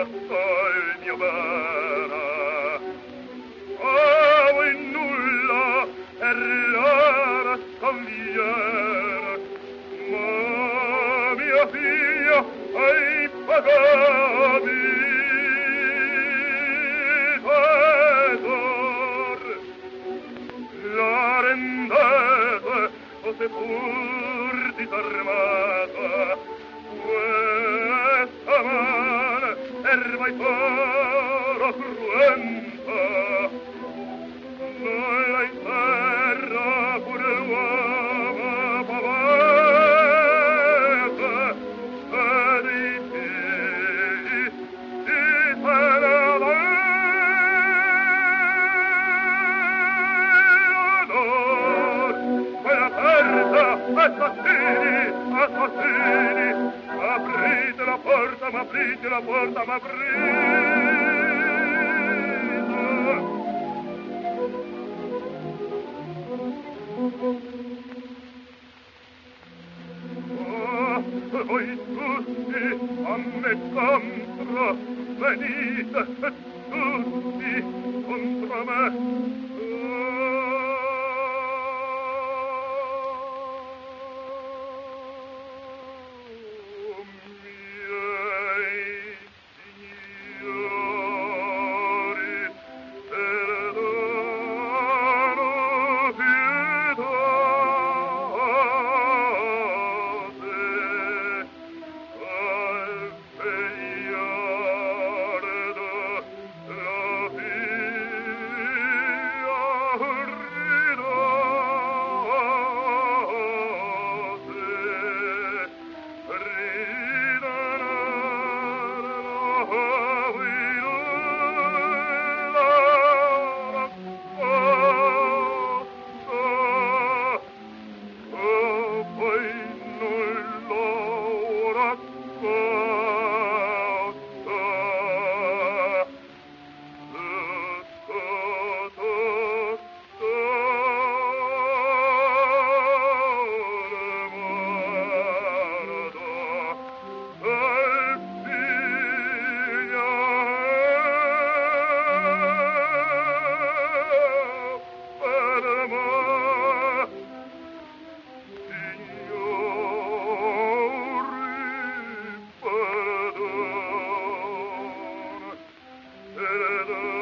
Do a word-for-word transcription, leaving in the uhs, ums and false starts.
sotto il mio bara. Oh, in nulla per l'ora sconviene, ma mia figlia hai pagato la rendete o se pur disarmata questa mano erba e toro cruenta non la interra pure l'uomo pavese ed i figli si perdono. Assassini, assassini, aprite la porta, ma aprite la porta, ma aprite. Oh, voi tutti a me contro, venite tutti contro me. Perdona